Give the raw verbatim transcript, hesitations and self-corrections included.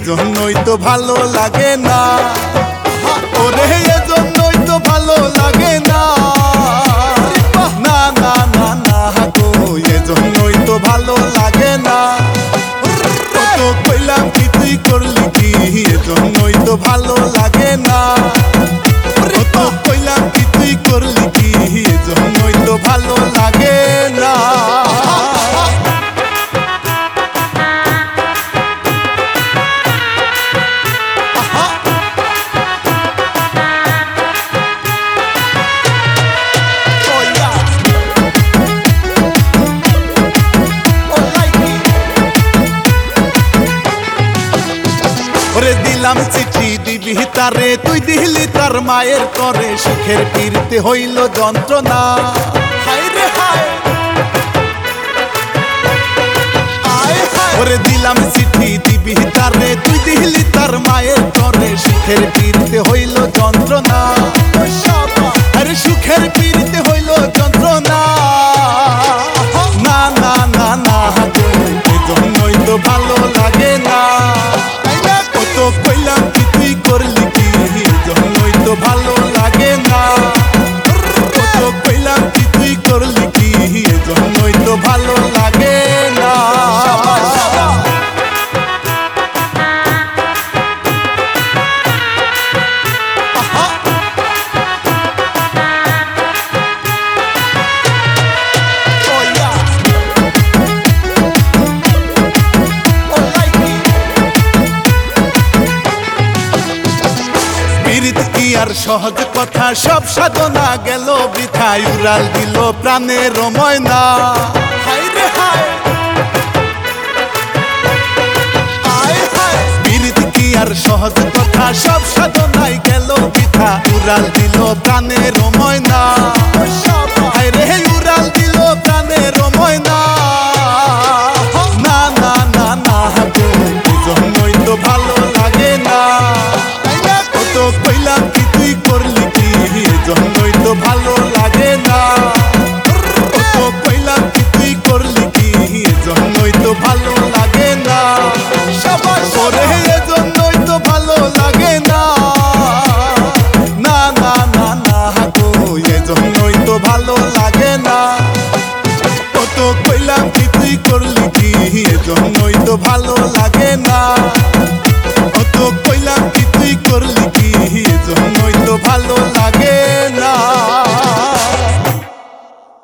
এজন্যই তো ভালো লাগে না, ওরে এজন্যই তো ভালো লাগে না, না না না না গো এজন্যই তো ভালো লাগে না। কত কইলাম কি তুই করলি কি, এজন্যই তো ভালো লাগে না। কত কইলাম কি তুই করলি কি, এজন্যই তো ভালো লাগে না। ওরে দিলাম চিঠি দিবি তারে, তুই দিলি তার মায়ের করে, সুখের পীড়িতে হইল যন্ত্রণা। ওরে দিলাম চিঠি দিবি তারে, তুই দিলি তার মায়ের করে, সুখের পীড়িতে হইল যন্ত্রণা। আরে সুখের পীড়িতে হইল যন্ত্রণা, না না না না এজন্যই তো ভালো লাগে না। কত কইলাম কি তুই করলি কি, এজন্যই তো ভালো লাগে না। কত কইলাম কি তুই করলি কি, এজন্যই তো ভালো লাগে না। আর সহজ কথা সব সাধনা গেল বৃথায়, উড়াল দিল প্রাণের ময়না। পীড়িত কি আর সহজ কথা সব সাধনায় গেল বৃথা, উড়াল দিল প্রাণের ময়না। রে উড়াল দিল প্রাণের ময়না, না না না না এজন্যই তো ভালো লাগে না। কত কইলাম কি তুই করলি কি, এজন্যই তো ভালো লাগে না। কত কইলাম কি তুই করলি কি, এজন্যই তো ভালো লাগে না। ওরে এজন্যই তো ভালো লাগে না, না না না না গো এজন্যই তো ভালো লাগে না। কত কইলাম কি তুই করলি কি, এজন্যই তো ভালো লাগে না। কত কইলাম কি তুই করলি কি, এজন্যই তো ভালো লাগে না।